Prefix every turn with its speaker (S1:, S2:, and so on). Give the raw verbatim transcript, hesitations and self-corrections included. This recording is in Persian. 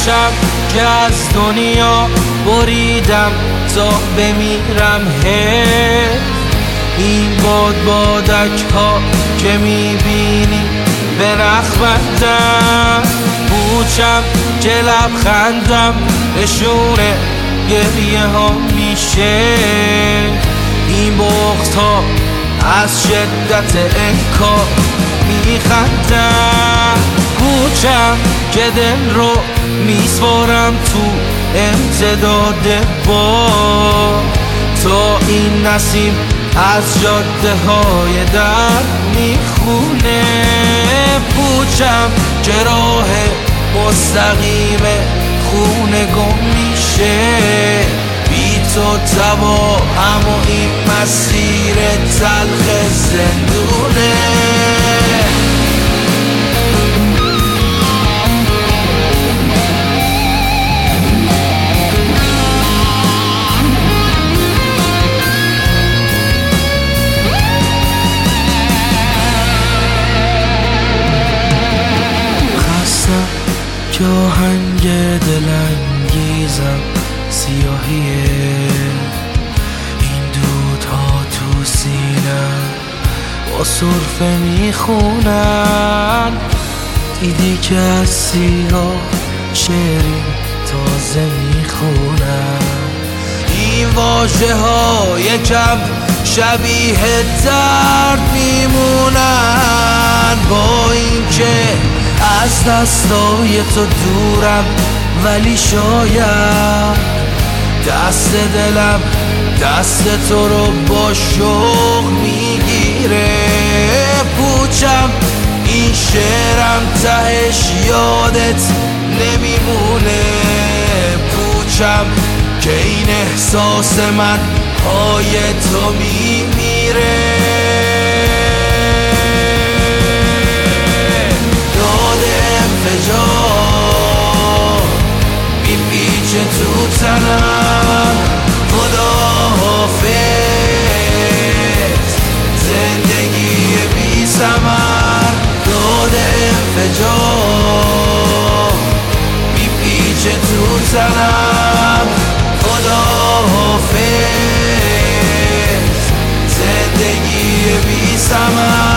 S1: پوچم که از دنیا بریدم تا بمیرم حیف. این باد بادک ها که میبینی به نخوندم، پوچم که لبخندم نشونه گریه ها میشه. این بغض ها از شدت انکار میخندم، پوچم که دل رو میسپارم تو امتداد با تا این نسیم از جاده های در میخونه. پوچم که راه مستقیم خونه گم میشه، بی تو تباهم و این مسیر تلخ زندونه. که آهنگ دلانگیزم سیاهیه، این دودها تو سینم با سرفه میخونن. دیدی که از سیگار شعری تازه میخونن. این واژه ها یکم شبیه درد میمونن، با این که از دستای تو دورم ولی شاید دست دلم دست تو رو با شوق میگیره. پوچم این شعرم تهش یادت نمیمونه، پوچم که این احساس من پای تو میمیره. میپیچه تو تنم، خدا حافظ زندگی بی ثمر، داد انفجار میپیچه تو تنم، خدا حافظ زندگی بی ثمر.